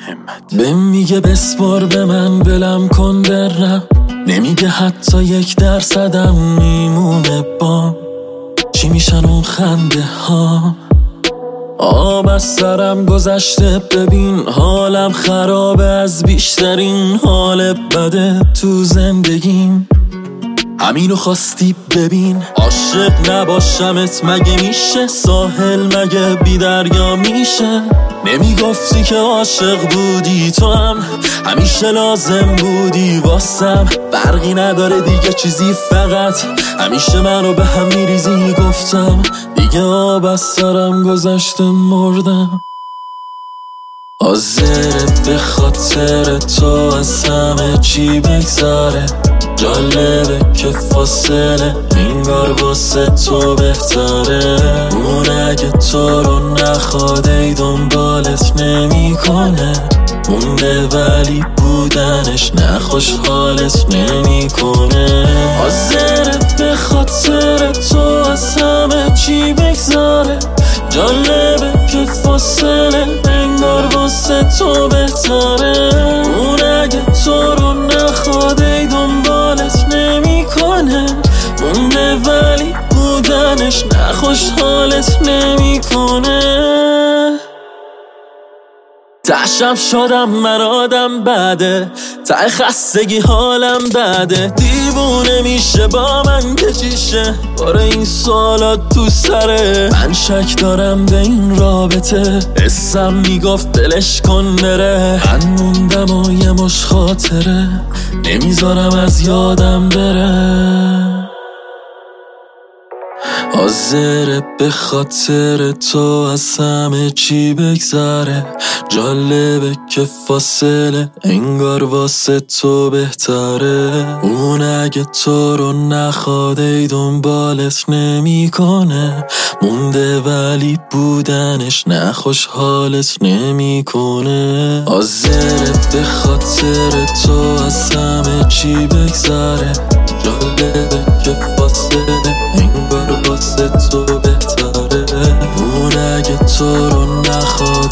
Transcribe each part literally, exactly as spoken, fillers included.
همت. به میگه بسپار به من ولم کن برم، نمیگه حتی یک درصدم میمونه با چی میشن اون خنده ها. آب از سرم گذشته ببین حالم خرابه از بیشترین حال بده تو زندگیم. همینو خواستی ببین، عاشق نباشمت مگه میشه؟ ساحل مگه بی دریا میشه؟ نمیگفتی که عاشق بودی تو هم همیشه لازم بودی واسم. فرقی نداره دیگه چیزی، فقط همیشه منو به هم میریزی. گفتم دیگه آب از سرم گذشته مردم. حاضره به خاطر تو از همه چی بگذره. جالبه که فاصله انگار واسه تو بهتره. اون اگه تو رو نخواد ای دنبالت نمی کنه مونده، ولی بودنش نه خوشحالت نمی کنه. حاضره به خاطر تو از همه چی بگذاره. جالبه که فاصله انگار واسه تو بهتره. اون اگه تو رو نخواد ای دنبالت نمی کنه مونده، ولی بودنش نه خوشحالت نمی کنه. تشم شدم من آدم بده، ته خستگی حالم بده. دیوونه میشه با من که چیشه باره این سوالات تو سره. من شک دارم به این رابطه، حسم میگفت دلش کن بره. من موندم و یه مش خاطره نمیذارم از یادم بره. حاضره به خاطر تو از همه چی بگذره. جالبه که فاصله انگار واسه تو بهتره. اون اگه تو رو نخواد ای دنبالت نمی کنه مونده، ولی بودنش نه خوشحالت نمی کنه. حاضره به خاطر تو از همه چی بگذره. جالبه که فاصله انگار واسه تو بهتره. اون اگه تو رو نخواد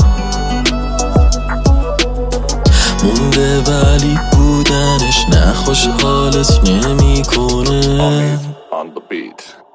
مونده، ولی بودنش نه خوشحالت نمی کنه. On the beat.